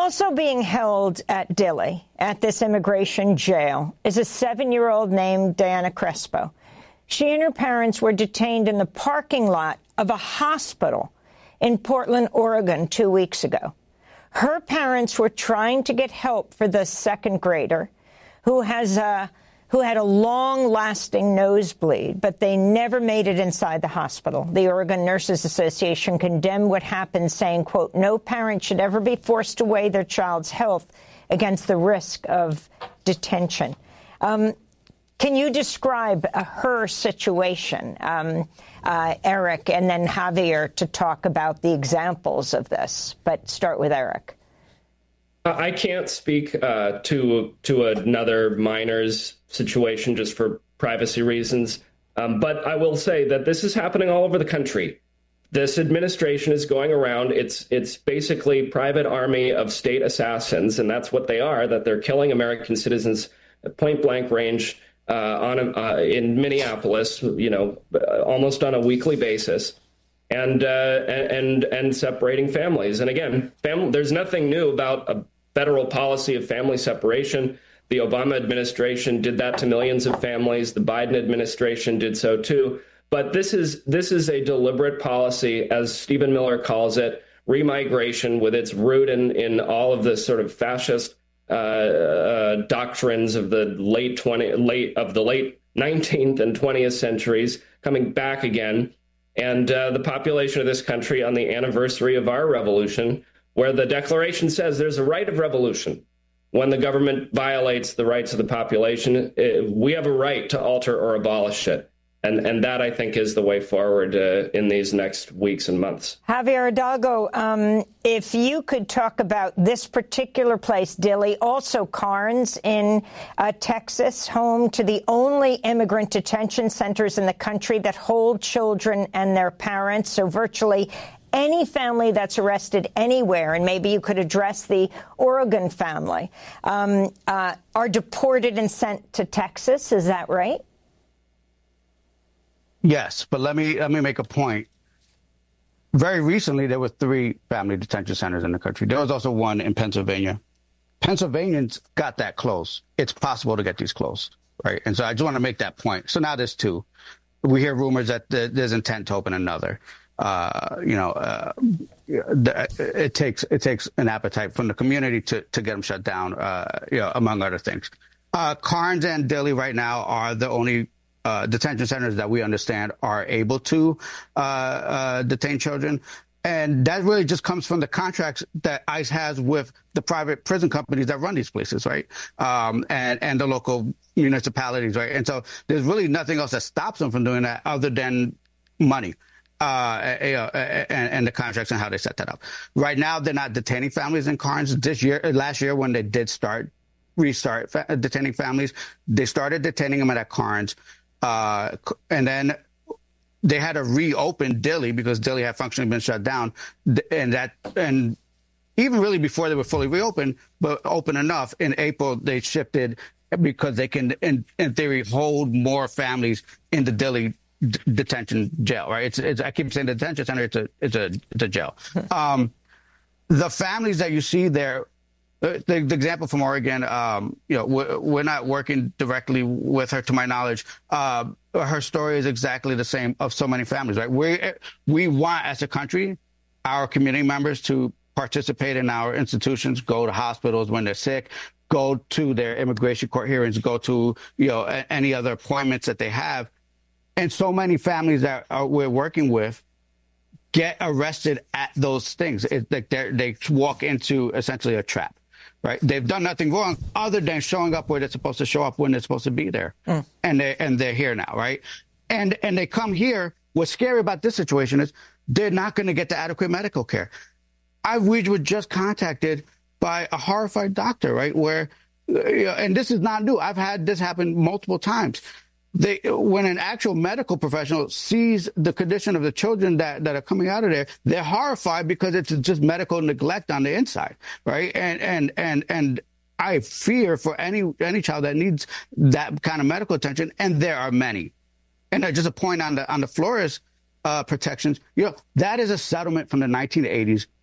Also being held at Dilley, at this immigration jail, is a 7-year-old named Diana Crespo. She and her parents were detained in the parking lot of a hospital in Portland, Oregon, 2 weeks ago. Her parents were trying to get help for the second grader who had a long-lasting nosebleed, but they never made it inside the hospital. The Oregon Nurses Association condemned what happened, saying, quote, "No parent should ever be forced to weigh their child's health against the risk of detention." Can you describe her situation, Eric, and then Javier to talk about the examples of this? But start with Eric. I can't speak to another minor's situation just for privacy reasons, but I will say that this is happening all over the country. This administration is going around. It's basically private army of state assassins, and that's what they are. That they're killing American citizens at point blank range in Minneapolis, almost on a weekly basis. And separating families. And again, there's nothing new about a federal policy of family separation. The Obama administration did that to millions of families. The Biden administration did so too. But this is a deliberate policy, as Stephen Miller calls it, remigration, with its root in all of the sort of fascist doctrines of the late 19th and 20th centuries coming back again. And the population of this country on the anniversary of our revolution, where the Declaration says there's a right of revolution. When the government violates the rights of the population, we have a right to alter or abolish it. And that, I think, is the way forward in these next weeks and months. Javier Hidalgo, if you could talk about this particular place, Dilley, also Karnes in Texas, home to the only immigrant detention centers in the country that hold children and their parents. So virtually any family that's arrested anywhere, and maybe you could address the Oregon family, are deported and sent to Texas. Is that right? Yes, but let me make a point. Very recently, there were 3 family detention centers in the country. There was also one in Pennsylvania. Pennsylvanians got that close. It's possible to get these closed, right? And so I just want to make that point. So now there's 2. We hear rumors that there's intent to open another. It takes an appetite from the community to get them shut down, among other things. Karnes and Dilley right now are the only detention centers that we understand are able to detain children. And that really just comes from the contracts that ICE has with the private prison companies that run these places, right? And the local municipalities, right? And so there's really nothing else that stops them from doing that other than money. And the contracts and how they set that up. Right now, they're not detaining families in Karnes. Last year, when they did restart detaining families, they started detaining them at Karnes. And then they had to reopen Dilley because Dilley had functionally been shut down. And even really before they were fully reopened, but open enough, in April, they shifted because they can, in theory, hold more families in the Dilley detention jail, right? I keep saying the detention center, it's a jail. The families that you see there, the example from Oregon, we're not working directly with her, to my knowledge. Her story is exactly the same of so many families, right? We want, as a country, our community members to participate in our institutions, go to hospitals when they're sick, go to their immigration court hearings, go to any other appointments that they have. And so many families that we're working with get arrested at those things. They walk into essentially a trap, right? They've done nothing wrong other than showing up where they're supposed to show up when they're supposed to be there. And they're here now, right? And they come here. What's scary about this situation is they're not going to get the adequate medical care. We were just contacted by a horrified doctor, right? Where, and this is not new. I've had this happen multiple times. When an actual medical professional sees the condition of the children that are coming out of there, they're horrified because it's just medical neglect on the inside, right? And I fear for any child that needs that kind of medical attention, and there are many. And just a point on the Flores protections, that is a settlement from the 1980s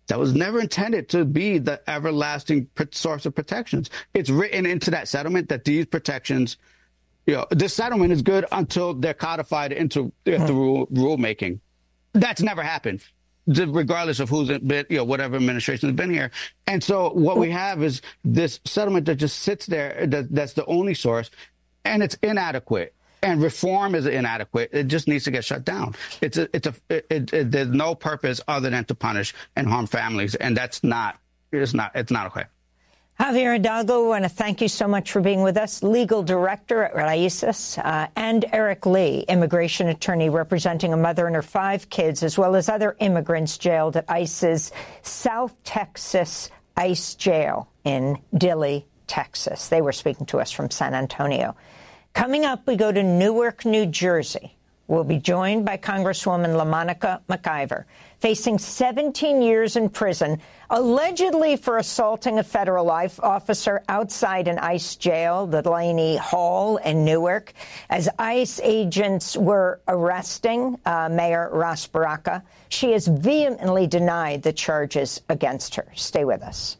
that was never intended to be the everlasting source of protections. It's written into that settlement that these protections, this settlement is good until they're codified into the rulemaking. That's never happened, regardless of who's been, whatever administration has been here. And so what we have is this settlement that just sits there. That's the only source, and it's inadequate. And reform is inadequate. It just needs to get shut down. There's no purpose other than to punish and harm families, and it's not okay. Javier Hidalgo, I want to thank you so much for being with us, legal director at Raíces, and Eric Lee, immigration attorney representing a mother and her 5 kids, as well as other immigrants jailed at ICE's South Texas ICE jail in Dilley, Texas. They were speaking to us from San Antonio. Coming up, we go to Newark, New Jersey. We'll be joined by Congresswoman LaMonica McIver, facing 17 years in prison, allegedly for assaulting a federal officer outside an ICE jail, the Delaney Hall in Newark, as ICE agents were arresting Mayor Ras Baraka. She has vehemently denied the charges against her. Stay with us.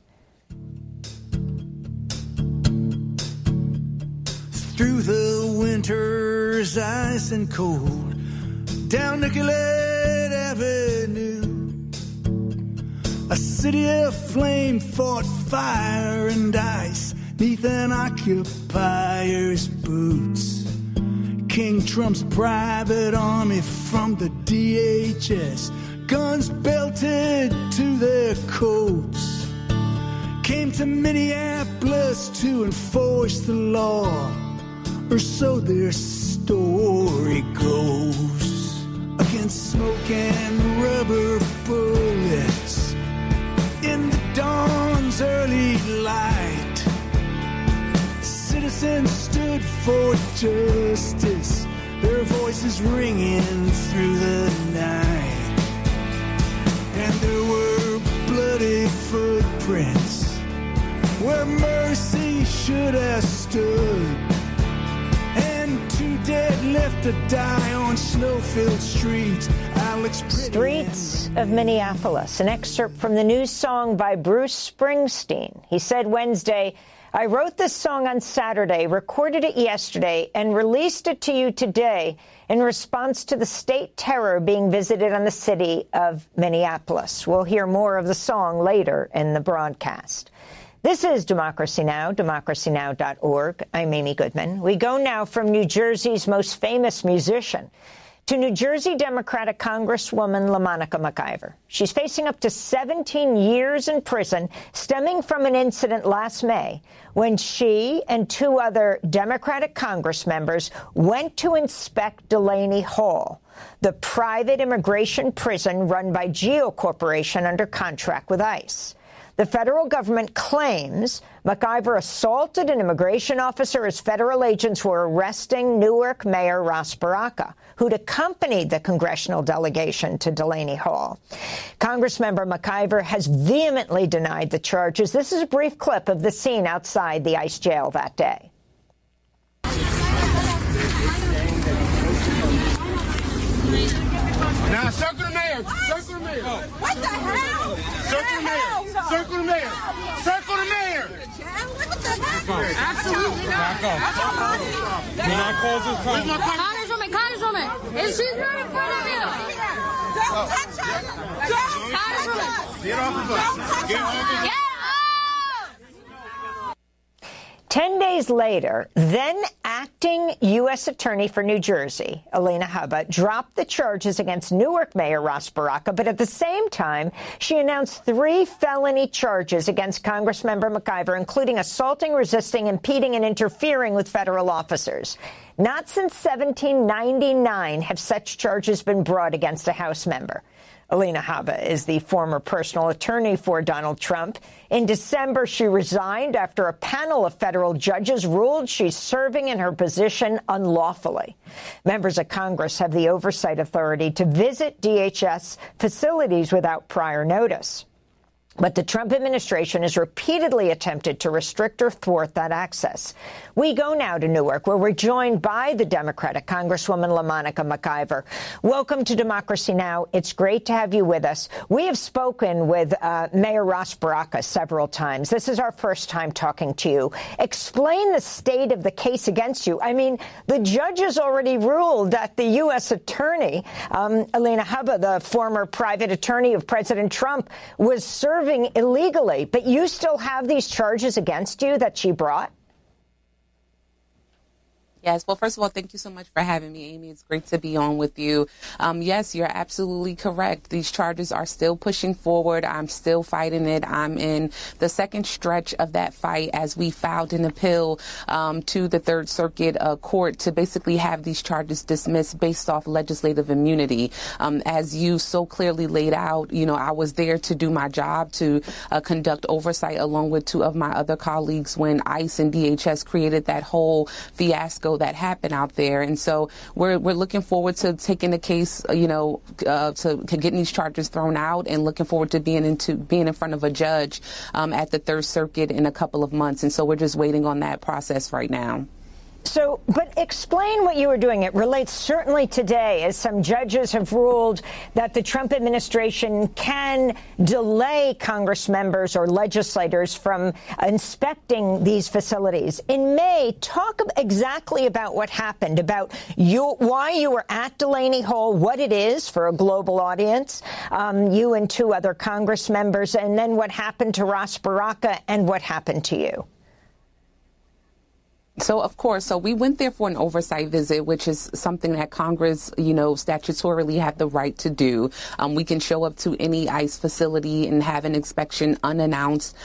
Through the winter's ice and cold, down Nicollet Avenue, a city of flame fought fire and ice neath an occupier's boots. King Trump's private army from the DHS, guns belted to their coats, came to Minneapolis to enforce the law. Or so their story goes. Against smoke and rubber bullets in the dawn's early light, citizens stood for justice, their voices ringing through the night. And there were bloody footprints where mercy should have stood. Dead left to die on snow-filled streets. Streets of Minneapolis. An excerpt from the new song by Bruce Springsteen. He said Wednesday, "I wrote this song on Saturday, recorded it yesterday, and released it to you today in response to the state terror being visited on the city of Minneapolis." We'll hear more of the song later in the broadcast. This is Democracy Now!, democracynow.org. I'm Amy Goodman. We go now from New Jersey's most famous musician to New Jersey Democratic Congresswoman LaMonica McIver. She's facing up to 17 years in prison stemming from an incident last May when she and 2 other Democratic Congress members went to inspect Delaney Hall, the private immigration prison run by GEO Corporation under contract with ICE. The federal government claims McIver assaulted an immigration officer as federal agents were arresting Newark Mayor Ras Baraka, who'd accompanied the congressional delegation to Delaney Hall. Congressmember McIver has vehemently denied the charges. This is a brief clip of the scene outside the ICE jail that day. Now, circle the mayor. Circle the mayor. What the hell? Circle the mayor. Circle the mayor. Circle the mayor. Absolutely not. Back up. Do not cause this problem. Congresswoman, is she right in front of you? Don't touch her. Congresswoman. Get off the bus. Get off the bus. 10 days later, then acting U.S. Attorney for New Jersey, Alina Habba, dropped the charges against Newark Mayor Ras Baraka, but at the same time, she announced 3 felony charges against Congressmember McIver, including assaulting, resisting, impeding, and interfering with federal officers. Not since 1799 have such charges been brought against a House member. Alina Habba is the former personal attorney for Donald Trump. In December, she resigned after a panel of federal judges ruled she's serving in her position unlawfully. Members of Congress have the oversight authority to visit DHS facilities without prior notice. But the Trump administration has repeatedly attempted to restrict or thwart that access. We go now to Newark, where we're joined by the Democratic Congresswoman LaMonica McIver. Welcome to Democracy Now! It's great to have you with us. We have spoken with Mayor Ras Baraka several times. This is our first time talking to you. Explain the state of the case against you. I mean, the judges already ruled that the U.S. attorney, Alina Habba, the former private attorney of President Trump, was serving illegally, but you still have these charges against you that she brought? Yes. Well, first of all, thank you so much for having me, Amy. It's great to be on with you. Yes, you're absolutely correct. These charges are still pushing forward. I'm still fighting it. I'm in the second stretch of that fight as we filed an appeal to the Third Circuit Court to basically have these charges dismissed based off legislative immunity. As you so clearly laid out, you know, I was there to do my job, to conduct oversight along with two of my other colleagues when ICE and DHS created that whole fiasco that happened out there. And so we're looking forward to taking the case, to getting these charges thrown out, and looking forward to being in front of a judge at the Third Circuit in a couple of months. And so we're just waiting on that process right now. So, but explain what you were doing. It relates certainly today, as some judges have ruled that the Trump administration can delay Congress members or legislators from inspecting these facilities. In May, talk exactly about what happened, about why you were at Delaney Hall, what it is for a global audience, you and two other Congress members, and then what happened to Ras Baraka and what happened to you. So, of course, we went there for an oversight visit, which is something that Congress, statutorily have the right to do. We can show up to any ICE facility and have an inspection announced.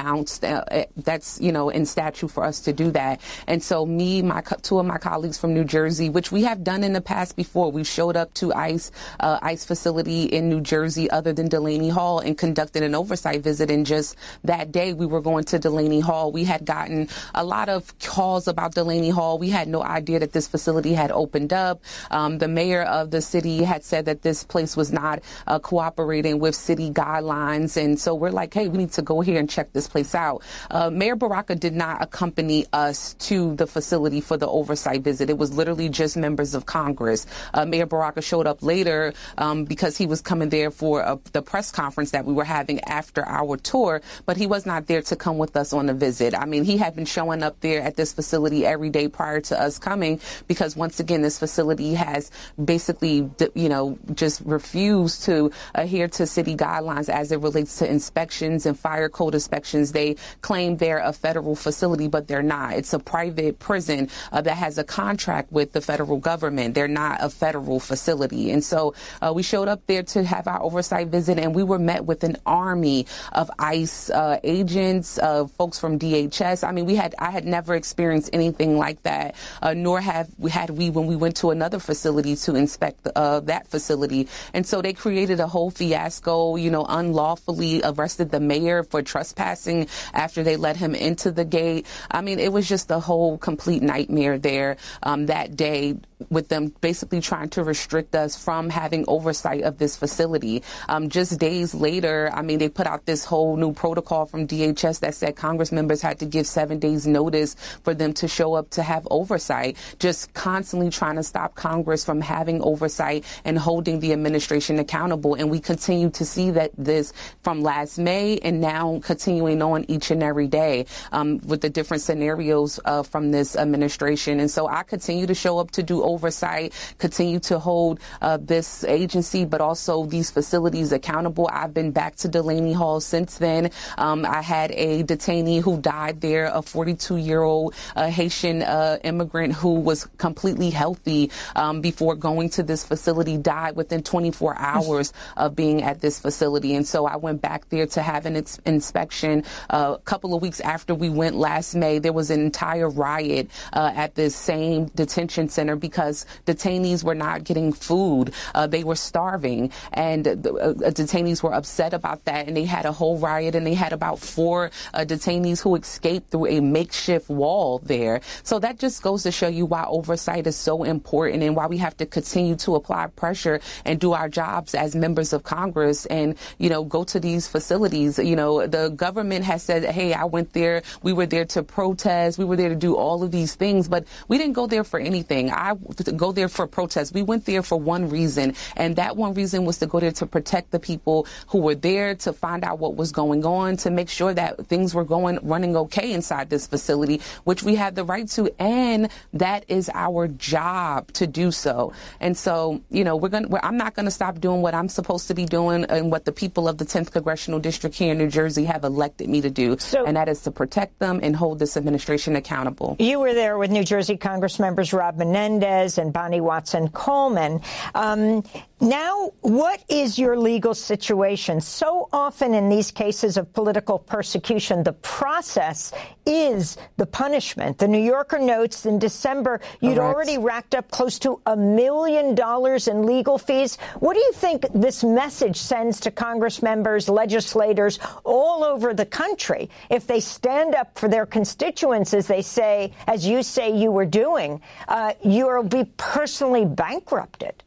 That's, in statute for us to do that. And so two of my colleagues from New Jersey, which we have done in the past before, we showed up to ICE facility in New Jersey other than Delaney Hall and conducted an oversight visit. And just that day we were going to Delaney Hall, we had gotten a lot of calls about Delaney Hall. We had no idea that this facility had opened up. The mayor of the city had said that this place was not cooperating with city guidelines. And so we're like, hey, we need to go here and check this place out. Mayor Baraka did not accompany us to the facility for the oversight visit. It was literally just members of Congress. Mayor Baraka showed up later because he was coming there for the press conference that we were having after our tour, but he was not there to come with us on the visit. I mean, he had been showing up there at this facility every day prior to us coming, because once again, this facility has basically, just refused to adhere to city guidelines as it relates to inspections and fire code inspections. They claim they're a federal facility, but they're not. It's a private prison that has a contract with the federal government. They're not a federal facility. And so we showed up there to have our oversight visit, and we were met with an army of ICE agents, folks from DHS. I mean, I had never experienced anything like that, nor had we when we went to another facility to inspect that facility. And so they created a whole fiasco, unlawfully arrested the mayor for trespassing after they let him into the gate. I mean, it was just a whole complete nightmare there that day, with them basically trying to restrict us from having oversight of this facility. Just days later, I mean, they put out this whole new protocol from DHS that said Congress members had to give 7 days notice for them to show up to have oversight, just constantly trying to stop Congress from having oversight and holding the administration accountable. And we continue to see that this from last May and now continuing on each and every day with the different scenarios from this administration. And so I continue to show up to do oversight, continue to hold this agency, but also these facilities accountable. I've been back to Delaney Hall since then. I had a detainee who died there, a 42-year-old Haitian immigrant who was completely healthy before going to this facility, died within 24 hours of being at this facility. And so I went back there to have an inspection. A couple of weeks after we went last May, there was an entire riot at this same detention center because because detainees were not getting food. They were starving, and detainees were upset about that, and they had a whole riot, and they had about 4 detainees who escaped through a makeshift wall there. So that just goes to show you why oversight is so important and why we have to continue to apply pressure and do our jobs as members of Congress and, go to these facilities. The government has said, hey, I went there. We were there to protest. We were there to do all of these things, but we didn't go there for anything. I go there for protest. We went there for one reason, and that one reason was to go there to protect the people who were there, to find out what was going on, to make sure that things were running okay inside this facility, which we had the right to, and that is our job to do so. And so, I'm not going to stop doing what I'm supposed to be doing and what the people of the 10th Congressional District here in New Jersey have elected me to do, and that is to protect them and hold this administration accountable. You were there with New Jersey Congress members Rob Menendez and Bonnie Watson-Coleman. Now, what is your legal situation? So often in these cases of political persecution, the process is the punishment. The New Yorker notes in December you'd already racked up close to $1 million in legal fees. What do you think this message sends to Congress members, legislators all over the country if they stand up for their constituents, as they say, as you say you were doing? You'll be personally bankrupted.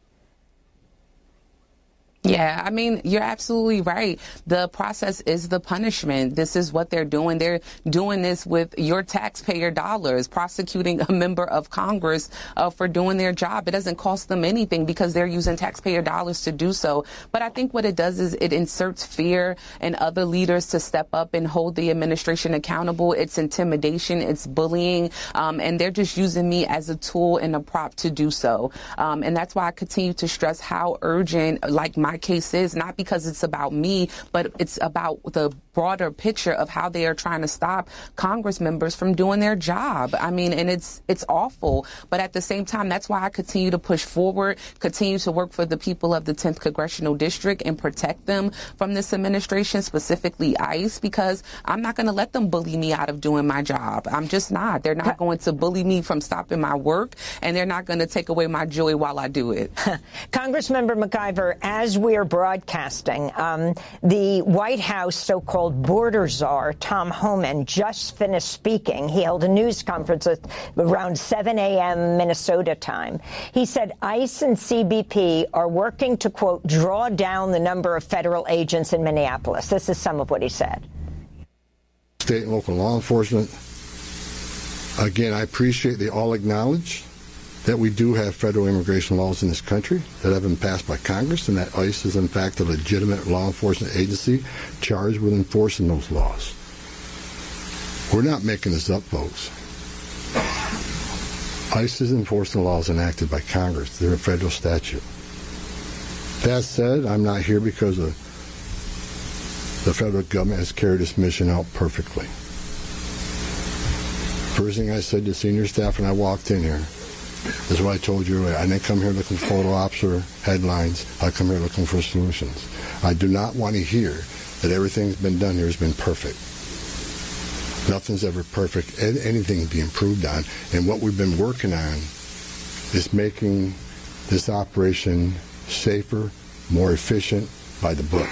Yeah, I mean, you're absolutely right. The process is the punishment. This is what they're doing. They're doing this with your taxpayer dollars, prosecuting a member of Congress for doing their job. It doesn't cost them anything because they're using taxpayer dollars to do so. But I think what it does is it inserts fear in other leaders to step up and hold the administration accountable. It's intimidation. It's bullying. And they're just using me as a tool and a prop to do so. And that's why I continue to stress how urgent, my case is, not because it's about me, but it's about the broader picture of how they are trying to stop Congress members from doing their job. I mean, and it's awful. But at the same time, that's why I continue to push forward, continue to work for the people of the 10th Congressional District and protect them from this administration, specifically ICE, because I'm not going to let them bully me out of doing my job. I'm just not. They're not going to bully me from stopping my work, and they're not going to take away my joy while I do it. Congressmember McIver, as we are broadcasting, the White House so-called border czar, Tom Homan, just finished speaking. He held a news conference at around 7 a.m. Minnesota time. He said ICE and CBP are working to, quote, draw down the number of federal agents in Minneapolis. This is some of what he said. State and local law enforcement. Again, I appreciate they all acknowledge that we do have federal immigration laws in this country that have been passed by Congress, and that ICE is, in fact, a legitimate law enforcement agency charged with enforcing those laws. We're not making this up, folks. ICE is enforcing laws enacted by Congress. They're a federal statute. That said, I'm not here because the federal government has carried its mission out perfectly. First thing I said to senior staff when I walked in here, this is what I told you earlier. I didn't come here looking for photo ops or headlines. I come here looking for solutions. I do not want to hear that everything's been done here has been perfect. Nothing's ever perfect. Anything can be improved on. And what we've been working on is making this operation safer, more efficient, by the book.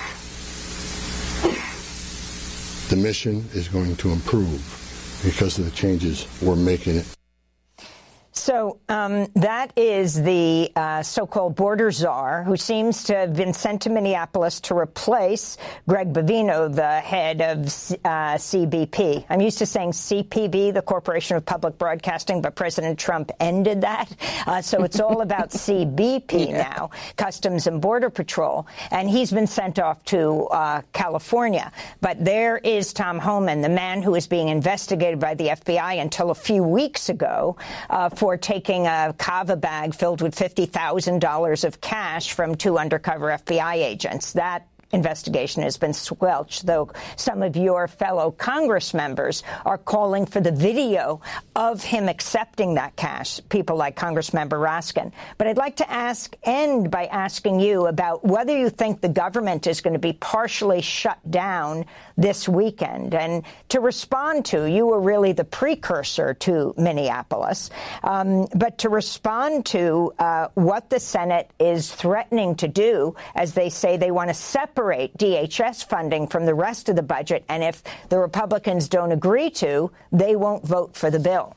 The mission is going to improve because of the changes we're making it. So that is the so-called border czar who seems to have been sent to Minneapolis to replace Greg Bovino, the head of CBP. I'm used to saying CPB, the Corporation of Public Broadcasting, but President Trump ended that. So it's all about CBP now, Customs and Border Patrol. And he's been sent off to California. But there is Tom Homan, the man who is being investigated by the FBI until a few weeks ago for taking a Kava bag filled with $50,000 of cash from 2 undercover FBI agents. That investigation has been squelched, though some of your fellow Congress members are calling for the video of him accepting that cash, people like Congressmember Raskin. But I'd like to end by asking you about whether you think the government is going to be partially shut down this weekend. And to respond to, you were really the precursor to Minneapolis, but to respond to what the Senate is threatening to do, as they say they want to separate DHS funding from the rest of the budget, and if the Republicans don't agree to, they won't vote for the bill.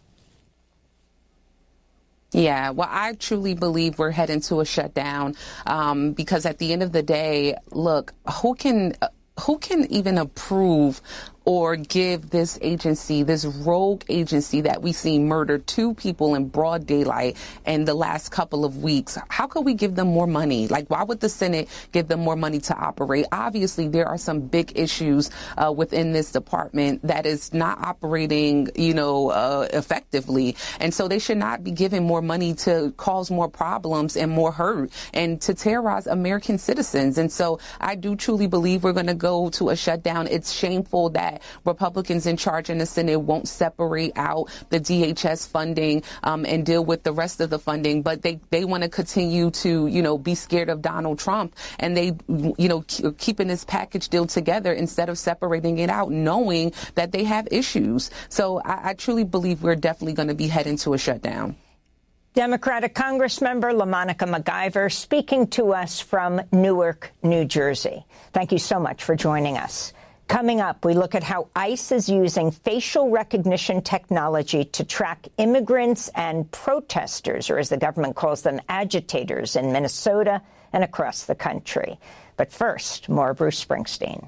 Yeah, well, I truly believe we're heading to a shutdown because at the end of the day, look, who can even approve or give this agency, this rogue agency that we see murder 2 people in broad daylight in the last couple of weeks? How could we give them more money? Like, why would the Senate give them more money to operate? Obviously, there are some big issues within this department that is not operating, effectively. And so they should not be given more money to cause more problems and more hurt and to terrorize American citizens. And so I do truly believe we're going to go to a shutdown. It's shameful that Republicans in charge in the Senate won't separate out the DHS funding and deal with the rest of the funding, but they want to continue to, be scared of Donald Trump, and they, keeping this package deal together instead of separating it out, knowing that they have issues. So I truly believe we're definitely going to be heading to a shutdown. Democratic Congressmember LaMonica McIver speaking to us from Newark, New Jersey. Thank you so much for joining us. Coming up, we look at how ICE is using facial recognition technology to track immigrants and protesters, or as the government calls them, agitators, in Minnesota and across the country. But first, more Bruce Springsteen.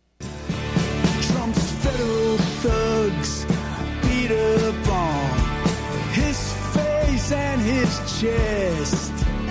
Trump's federal thugs beat up on his face and his chest.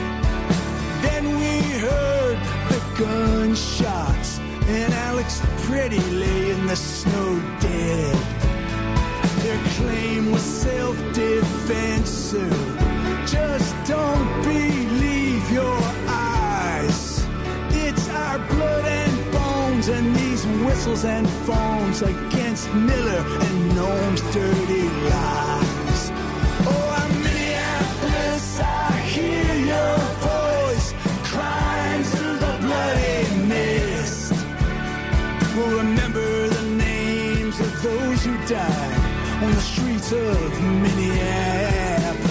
Then we heard the gunshots, and Alex Pretty lay in the snow dead. Their claim was self-defense, sir. Just don't believe your eyes. It's our blood and bones and these whistles and phones against Miller and Noam's dirty lies. Oh, I'm Minneapolis, I hear your voice crying through the bloody mist. We'll remember the names of those who died on the streets of Minneapolis.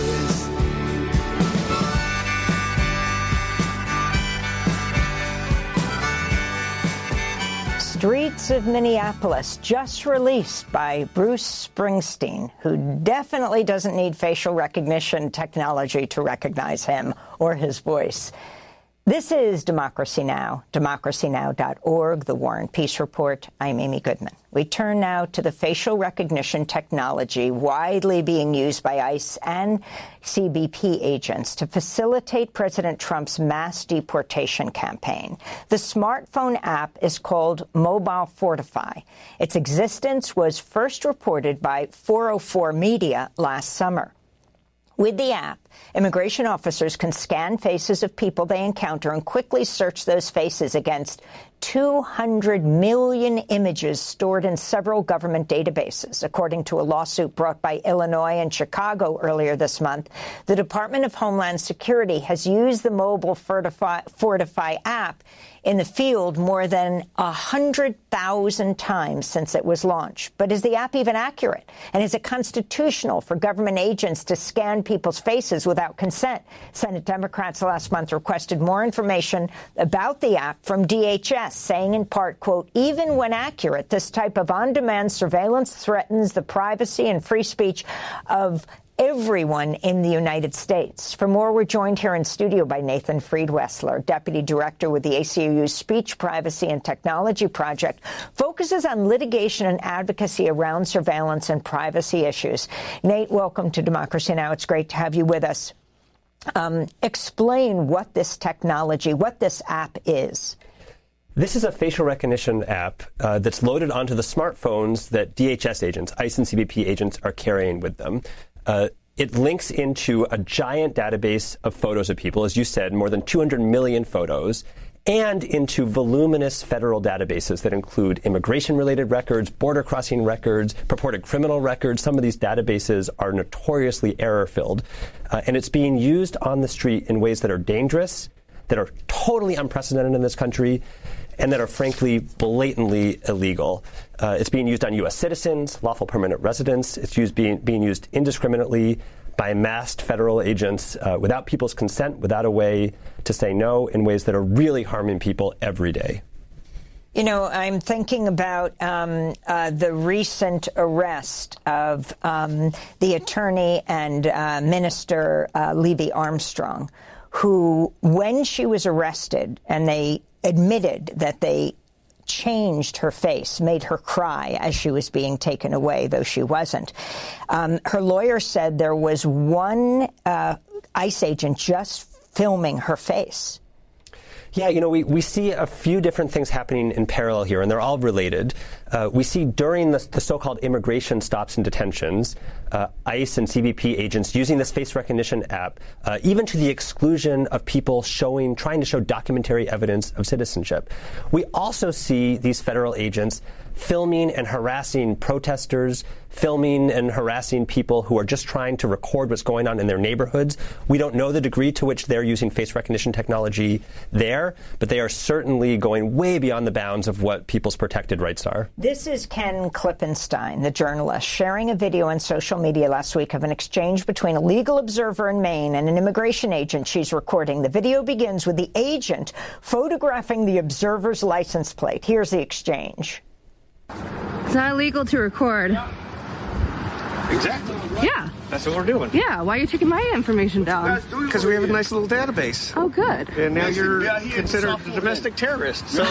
Streets of Minneapolis, just released by Bruce Springsteen, who definitely doesn't need facial recognition technology to recognize him or his voice. This is Democracy Now!, democracynow.org, The War and Peace Report. I'm Amy Goodman. We turn now to the facial recognition technology widely being used by ICE and CBP agents to facilitate President Trump's mass deportation campaign. The smartphone app is called Mobile Fortify. Its existence was first reported by 404 Media last summer. With the app, immigration officers can scan faces of people they encounter and quickly search those faces against 200 million images stored in several government databases. According to a lawsuit brought by Illinois and Chicago earlier this month, the Department of Homeland Security has used the Mobile Fortify app in the field more than 100,000 times since it was launched. But is the app even accurate? And is it constitutional for government agents to scan people's faces without consent? Senate Democrats last month requested more information about the app from DHS, saying in part, quote, even when accurate, this type of on-demand surveillance threatens the privacy and free speech of everyone in the United States. For more, we're joined here in studio by Nathan Friedwessler, Deputy Director with the ACLU's Speech, Privacy and Technology Project, focuses on litigation and advocacy around surveillance and privacy issues. Nate, welcome to Democracy Now! It's great to have you with us. Explain what this technology, what this app is. This is a facial recognition app that's loaded onto the smartphones that DHS agents, ICE and CBP agents, are carrying with them. It links into a giant database of photos of people, as you said, more than 200 million photos, and into voluminous federal databases that include immigration-related records, border crossing records, purported criminal records. Some of these databases are notoriously error-filled. And it's being used on the street in ways that are dangerous, that are totally unprecedented in this country, and that are frankly blatantly illegal. It's being used on U.S. citizens, lawful permanent residents. It's being used indiscriminately by masked federal agents without people's consent, without a way to say no, in ways that are really harming people every day. You know, I'm thinking about the recent arrest of the attorney and minister Levy Armstrong, who, when she was arrested, and they admitted that they changed her face, made her cry as she was being taken away, though she wasn't. Her lawyer said there was one ICE agent just filming her face. Yeah, you know, we see a few different things happening in parallel here, and they're all related. We see during the so-called immigration stops and detentions, ICE and CBP agents using this face recognition app, even to the exclusion of people trying to show documentary evidence of citizenship. We also see these federal agents filming and harassing protesters, filming and harassing people who are just trying to record what's going on in their neighborhoods. We don't know the degree to which they're using face recognition technology there, but they are certainly going way beyond the bounds of what people's protected rights are. This is Ken Klippenstein, the journalist, sharing a video on social media last week of an exchange between a legal observer in Maine and an immigration agent she's recording. The video begins with the agent photographing the observer's license plate. Here's the exchange. It's not illegal to record. Exactly. Yeah. That's what we're doing. Yeah. Why are you taking my information down? Because we have a nice little database. Oh, good. And now you're considered a domestic terrorist. So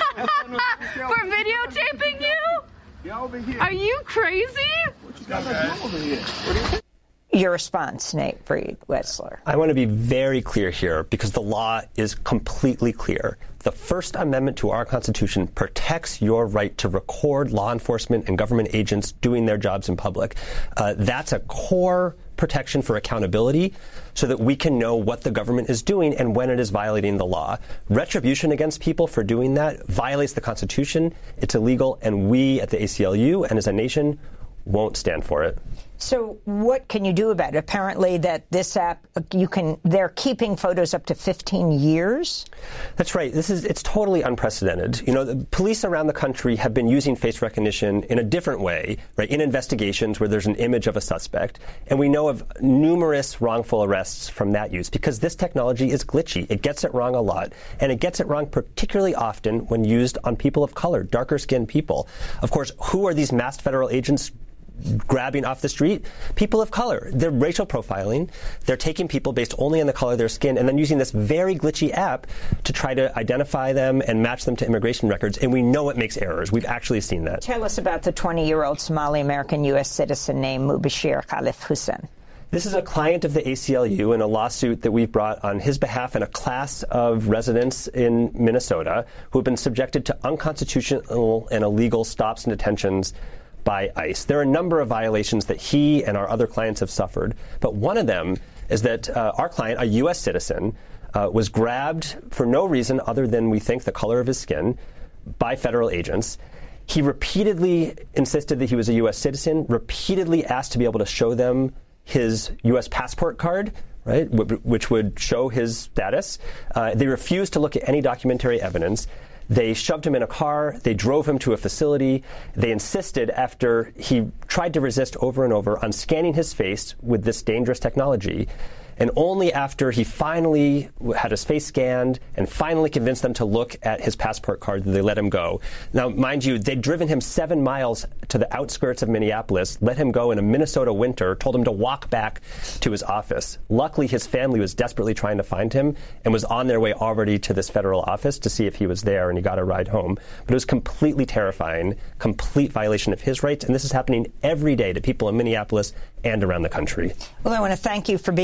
For videotaping you? Are you crazy? What you got over here? What do you think? Your response, Nate Breed-Wetzler. I want to be very clear here because the law is completely clear. The First Amendment to our Constitution protects your right to record law enforcement and government agents doing their jobs in public. That's a core protection for accountability so that we can know what the government is doing and when it is violating the law. Retribution against people for doing that violates the Constitution. It's illegal, and we at the ACLU and as a nation won't stand for it. So what can you do about it? Apparently that this app, they're keeping photos up to 15 years? That's right. It's totally unprecedented. You know, the police around the country have been using face recognition in a different way, right, in investigations where there's an image of a suspect. And we know of numerous wrongful arrests from that use because this technology is glitchy. It gets it wrong a lot. And it gets it wrong particularly often when used on people of color, darker-skinned people. Of course, who are these masked federal agents grabbing off the street? People of color. They're racial profiling. They're taking people based only on the color of their skin and then using this very glitchy app to try to identify them and match them to immigration records. And we know it makes errors. We've actually seen that. Tell us about the 20-year-old Somali-American U.S. citizen named Mubashir Khalif Hussein. This is a client of the ACLU in a lawsuit that we've brought on his behalf and a class of residents in Minnesota who have been subjected to unconstitutional and illegal stops and detentions by ICE. There are a number of violations that he and our other clients have suffered, but one of them is that our client, a U.S. citizen, was grabbed for no reason other than, we think, the color of his skin by federal agents. He repeatedly insisted that he was a U.S. citizen, repeatedly asked to be able to show them his U.S. passport card, right, which would show his status. They refused to look at any documentary evidence. They shoved him in a car. They drove him to a facility. They insisted, after he tried to resist over and over, on scanning his face with this dangerous technology. And only after he finally had his face scanned and finally convinced them to look at his passport card did they let him go. Now, mind you, they'd driven him 7 miles to the outskirts of Minneapolis, let him go in a Minnesota winter, told him to walk back to his office. Luckily, his family was desperately trying to find him and was on their way already to this federal office to see if he was there, and he got a ride home. But it was completely terrifying, complete violation of his rights, and this is happening every day to people in Minneapolis and around the country. Well, I want to thank you for being with us.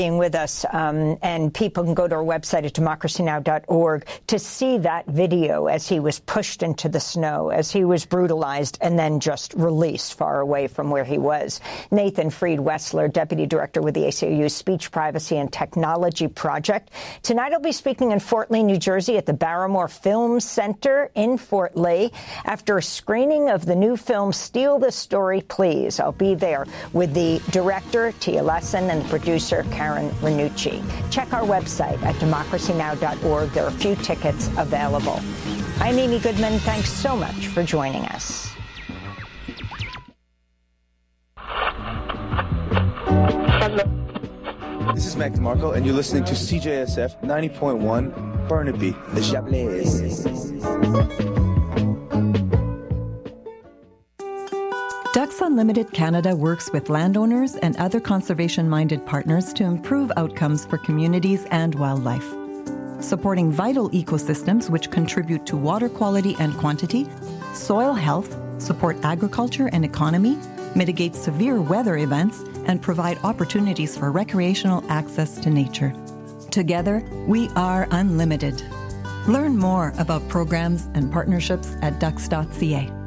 us, and people can go to our website at democracynow.org to see that video as he was pushed into the snow, as he was brutalized and then just released far away from where he was. Nathan Freed-Wessler, Deputy Director with the ACLU's Speech, Privacy and Technology Project. Tonight I'll be speaking in Fort Lee, New Jersey at the Barrymore Film Center in Fort Lee after a screening of the new film Steal the Story, Please. I'll be there with the director, Tia Lesson, and the producer, Karen Ranucci. Check our website at democracynow.org. There are a few tickets available. I'm Amy Goodman. Thanks so much for joining us. This is Mac DeMarco, and you're listening to CJSF 90.1 Burnaby, the Chablais. Ducks Unlimited Canada works with landowners and other conservation-minded partners to improve outcomes for communities and wildlife. Supporting vital ecosystems which contribute to water quality and quantity, soil health, support agriculture and economy, mitigate severe weather events, and provide opportunities for recreational access to nature. Together, we are unlimited. Learn more about programs and partnerships at ducks.ca.